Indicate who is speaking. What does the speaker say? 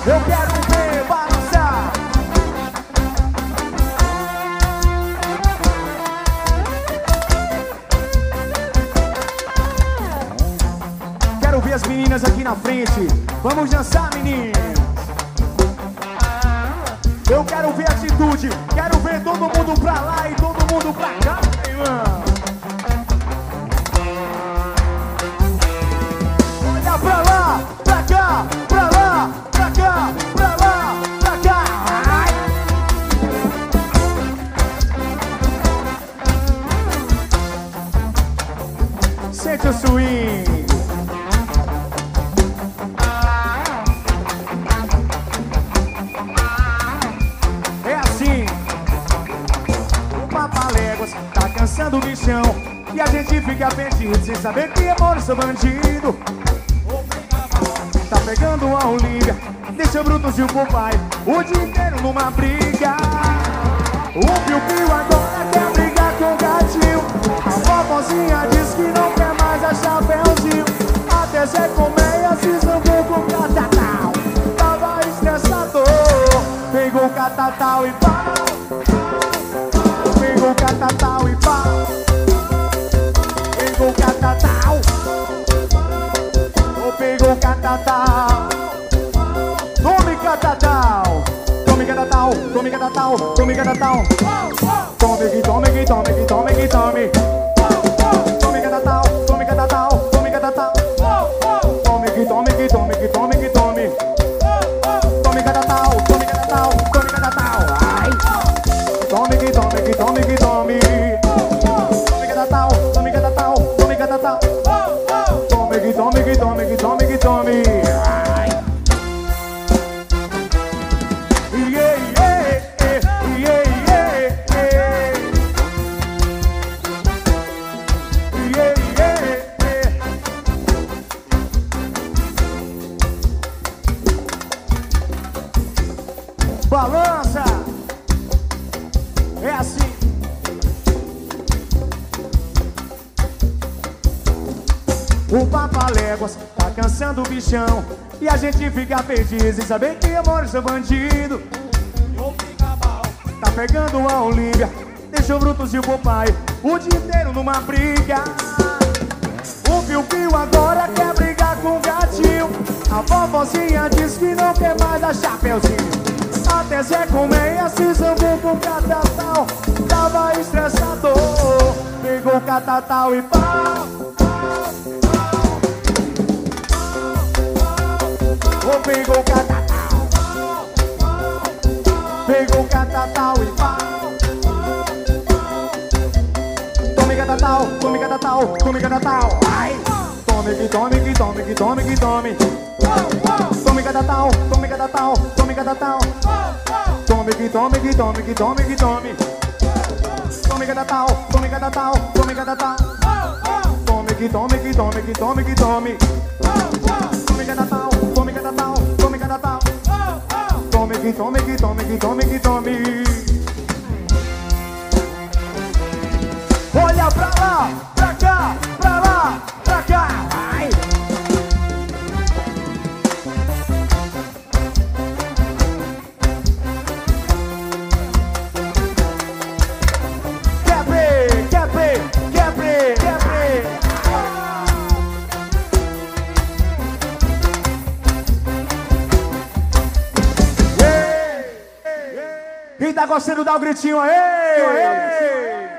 Speaker 1: Eu quero ver balançar. Quero ver as meninas aqui na frente. Vamos dançar, meninas. Eu quero ver atitude. Quero ver todo mundo pra lá e todo mundo pra cá, irmão. Olha pra lá, pra cá, pra lá, pra cá, pra lá, pra cá. Ai. Sente o swing. Tá cansando o bichão e a gente fica perdido sem saber que amor eu sou bandido. Tá pegando a Olívia, deixa o Brutus e o Popeye o dia inteiro numa briga. O Piu-Piu agora quer brigar com o gatinho. A vovozinha diz que não quer mais a Chapeuzinho. Até Zé Colmeia se zangou com o Catatal. Tava estressado, pegou o Catatal e pau. Pegou o Catatal e pau. Pegou o Catatal. Oh, pegou o Catatal. Tome Catatal. Tome Catatal. Tome Catatal. Tome Catatal. Tome que tome que tome que tome que tome. Tome Catatal. Tome Catatal. Tome Catatal. Tome que tome que tome que tome que tome. Tome Catatal. Tome Catatal. Tome Catatal. Ai. Tome que tome que tome que tome. Tome Catatal, tome Catatal, tome Catatal. Tome que tome que tome que tome que tome. Yeah, yeah, yeah, yeah, yeah. Yeah, yeah, yeah. Balança. É assim. O Papaléguas tá cansando o bichão e a gente fica perdido sem saber que amor é bandido. Tá pegando a Olívia, deixa o Brutus e o Popeye o dia inteiro numa briga. O Piu-Piu agora quer brigar com o gatinho. A vovozinha diz que não quer mais a Chapeuzinho. Até Zé Colmeia se zangou com o Catatal. Tava estressado, pegou o Catatal e pau. Oh, pegou o Catatal. Pegou o Catatal e pau. Tome Catatal, tome Catatal, tome Catatal. Ai. Tome que tome que tome que tome que tome. Tome Catatal, tome Catatal, tome Catatal. Tome que tome que tome que tome que tome. Tome Catatal, tome Catatal, tome Catatal. Tome que tome que tome que tome que tome. Tome Catatal, tome Catatal, tome Catatal. Tome que tome que tome que tome que tome. Olha pra lá, pra cá, pra lá, pra cá. Vai. Quebre, quebre, quebre, quebre. E tá gostando, dá um gritinho aí.